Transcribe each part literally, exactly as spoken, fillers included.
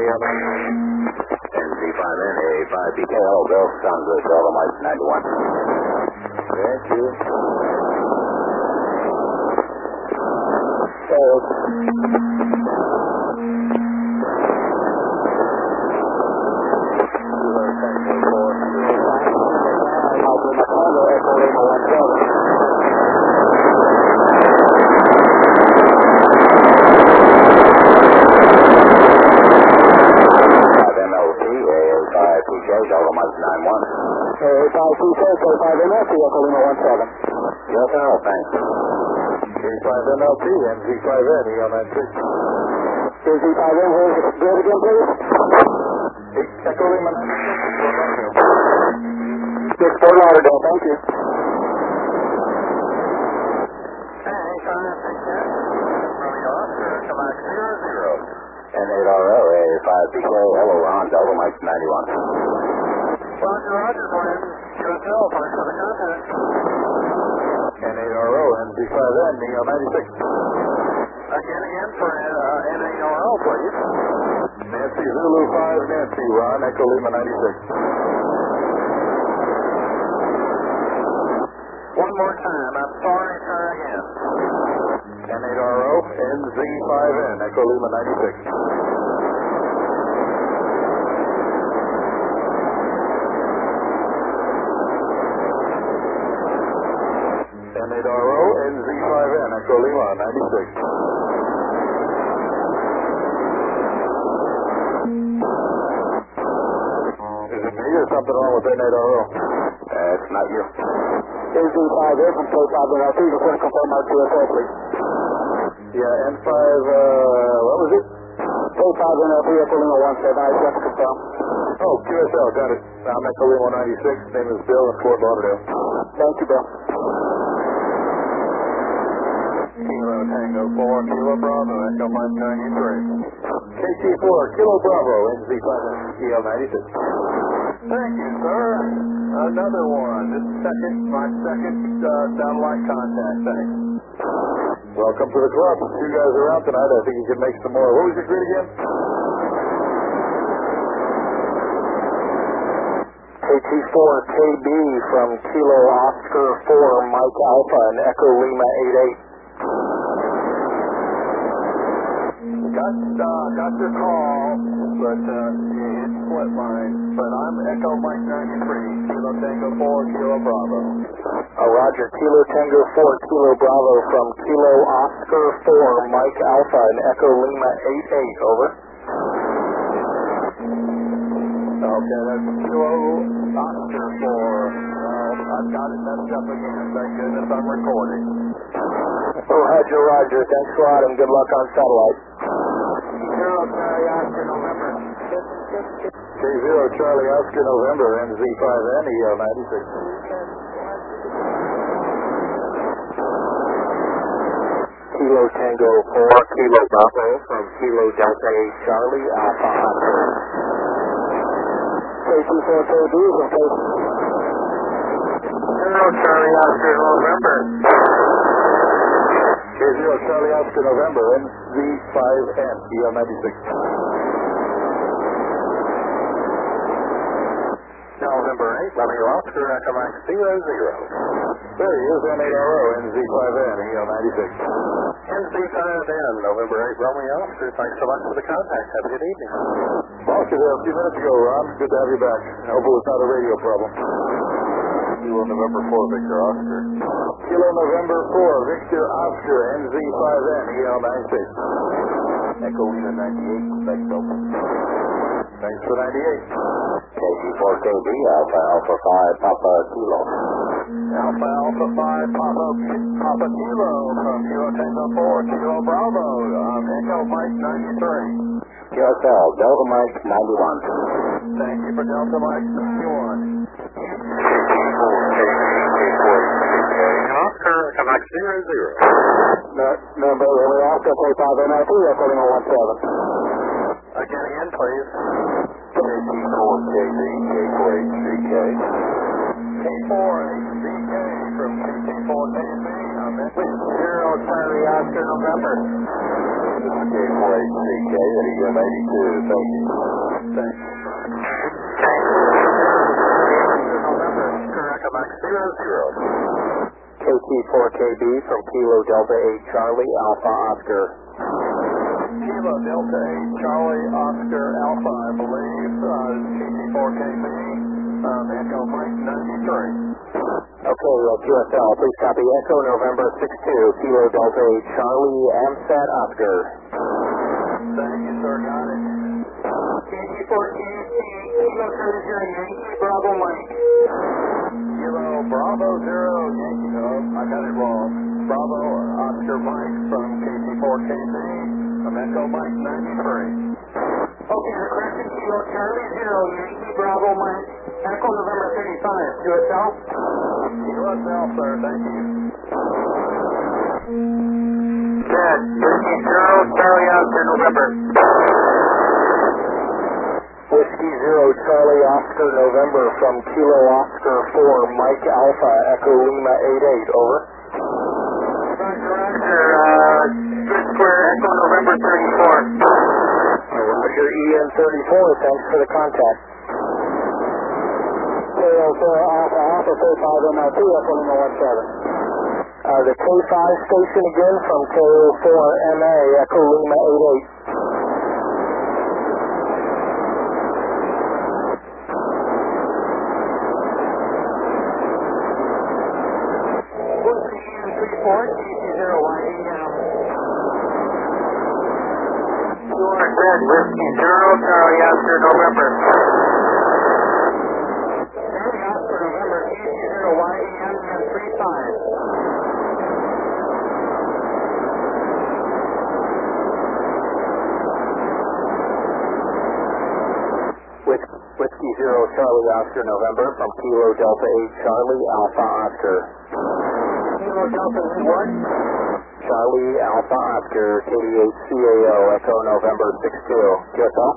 on that. N Z five N, A five P K. Hello, Bill. Sounds good. Delta Mike ninety-one. Thank you. Hold. Yes, sir. Thanks. K five M L P, N Z five N, E L ninety-six. N Z five N, hold it good again, please. Echo Lima ninety-six. Six Fort Lauderdale, thank you. Hey, five P K. Romeo Oscar, come back zero zero. N eight R O, A five P K. Hello, Ron. Delta Mike ninety-one. Roger, Roger, friend. U S L, thanks for the contact. N eight R O, N Z five N, E L ninety-six. Again, again for uh, N eight R O, please. Nancy Zulu five, Nancy, Ron, Echo Lima ninety-six. One more time, I'm sorry, try again. N eight R O, N Z five N, Echo Lima ninety-six. N eight R O, N Z five N, Echo Lima ninety-six. Is it me or something wrong with N eight R O? Uh, it's not you. N Z five N from K five N L P, just want to confirm our Q S L, please. Yeah, N five, uh, what was it? K five N L P, Echo Lima one seven, I just want to confirm. Oh, Q S L, got it. I'm Echo Lima ninety-six, name is Bill in Fort Lauderdale. Thank you, Bill. Kilo Tango four, Kilo Bravo, Echo Mike ninety-three. K T four, Kilo Bravo, N Z five N, E L ninety-six. Thank you, sir. Another one. This is second, my second uh, satellite contact. Thanks. Welcome to the club. You guys are out tonight. I think you can make some more. What was your grid again? K T four K B from Kilo Oscar four, Mike Alpha, and Echo Lima eight eight. Got, uh, got your call, but uh, it's split line. But I'm Echo Mike ninety-three, Kilo Tango four, Kilo Bravo. Uh, Roger, Kilo Tango four, Kilo Bravo from Kilo Oscar four, Mike Alpha, and Echo Lima eight eight, over. Okay, that's Kilo Oscar four. Uh, I've got it messed up again. Thank goodness I'm recording. Roger, Roger. Thanks a lot, and good luck on satellite. Zero Charlie Oscar November. K zero Charlie Oscar November, N Z five N, E L ninety-six. Kilo Tango four, Kilo Bravo from Kilo Delta eight Charlie Alpha Oscar. K T four K B from K Zero Charlie Oscar November. K zero Charlie Oscar November, N Z five N, E L ninety-six. November eight, Romeo Oscar, Echo Mike zero zero. There he is, N eight R O, N Z five N, E L ninety-six. N Z five N, November eight, Romeo Oscar, thanks so much for the contact. Have a good evening. Lost you there a few minutes ago, Ron. Good to have you back. I hope it was not a radio problem. Kilo November four, Victor Oscar. Kilo November four, Victor Oscar, N Z five N, E L ninety-six. Echo Lima ninety-eight, Mexico. Thanks for ninety-eight. K T four K B, Alpha Alpha five, Papa Kilo. Alpha Alpha five, Papa, Papa Kilo from Kilo Tango four, Kilo Bravo. Um, Echo Mike ninety-three. Q S L, Delta Mike ninety-one. Thank you for Delta Mike ninety-one. Oscar, come back zero zero. No, number Romeo Oscar, K five N L P, Echo Lima one seven. Again, again, please. K T four K B, K four H C K. K four H C K from K T four K B. Zero Charlie Oscar November. K four H C K at E M eighty-two. Thank you. Thanks. November, Oscar Max zero zero. K T four K B from Kilo Delta eight Charlie Alpha Oscar. Kilo Delta eight Charlie Oscar Alpha, I believe, uh, K T four K B, um, Echo Mike ninety-three. Okay, uh, Q S L, please copy Echo November six two, Kilo Delta eight Charlie Amsat Oscar. Thank you, sir, got it. K T four K B, Kilo Charlie zero Yankee Bravo Mike. Kilo Bravo zero Yankee, oh, I got it wrong. Bravo Oscar Mike from K T four K B, from Echo Mike ninety-three. Okay, the correction, Kilo Charlie zero Yankee Bravo Mike, Echo November thirty-five, Q S L. Q S L, sir, thank you. Good, Whiskey zero Charlie Oscar November. Whiskey zero Charlie Oscar November from Kilo Oscar four Mike Alpha Echo Lima eight eight, over. Roger, uh, Good Square Echo November thirty-four. Roger, E N thirty-four, thanks for the contact. K O four Alpha Alpha K five M L T Echo Lima one seven. Uh, the K five station again from K O four M A Echo Lima eight eight. Red Whiskey zero Charlie Oscar November. Charlie Oscar November K C zero Y E M three five. With Whiskey zero Charlie Oscar November from Kilo Delta eight Charlie Alpha Oscar. Kilo Delta one. Charlie Alpha Oscar K D eight C A O Echo November six two. Q S L?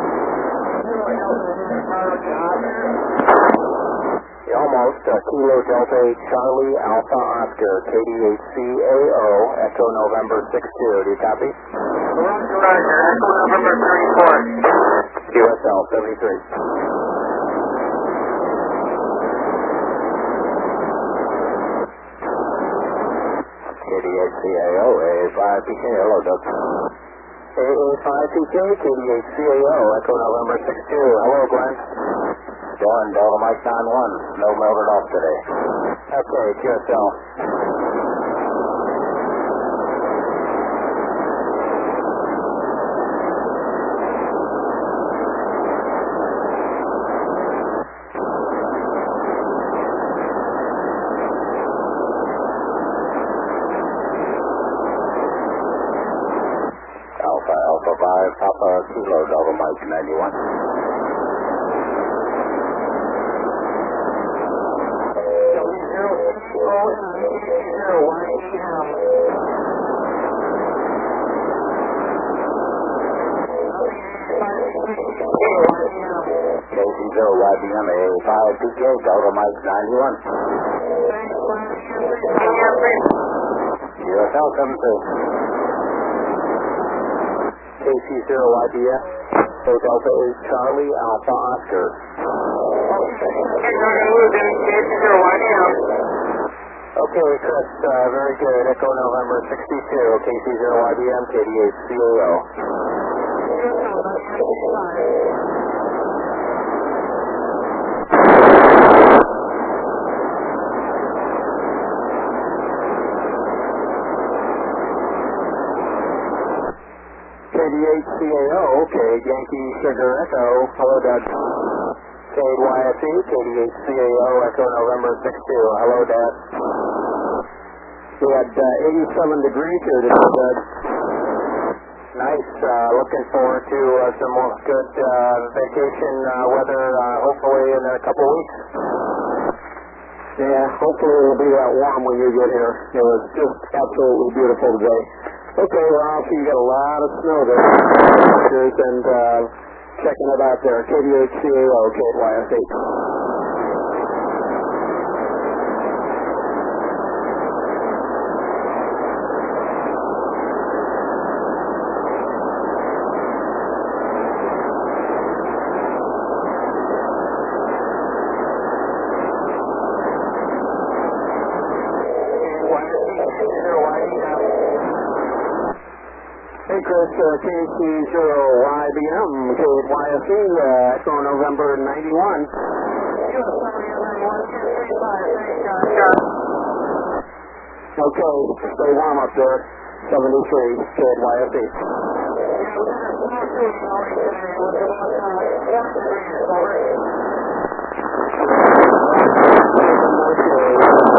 Almost. Uh, Kilo Delta eight Charlie Alpha Oscar K D eight C A O Echo November six two. Do you copy? Roger, Roger. Echo November thirty-four. Q S L seventy-three. K D eight C A O, A A five P K, hello, Doug. A A five P K, K D eight C A O, Echo November six two, hello, Glenn. Going, Delta Mike nine one, no melted off today. Okay, Q S L. Alpha, Alpha five, Papa Kilo, Delta Mike ninety-one. K C zero Y B M A five P K, Delta Mike ninety-one. U S L seven two. K C zero Y B F, so Delta eight Charlie Alpha Oscar. Okay, Chris, uh, very good. Echo November sixty-two, K C zero Y B M, K D eight C A O. K D eight C A O, okay, Yankee Sugar Echo, hello, Dad. K eight Y S E, K D eight C A O, Echo November six two, hello, Dad. We had uh, eighty-seven degrees here today, Dad. Nice, uh, looking forward to uh, some more good uh, vacation uh, weather, uh, hopefully in a couple weeks. Yeah, hopefully it'll be that warm when you get here. It was just absolutely beautiful today. Okay, well, I see you got a lot of snow there. And uh, checking it out there. K D eight C A O, K eight Y S eight. uh, K C zero Y B M, K Y S E, uh, Echo November ninety-one. Okay, stay warm up there. seventy-three, K Y S E. Okay.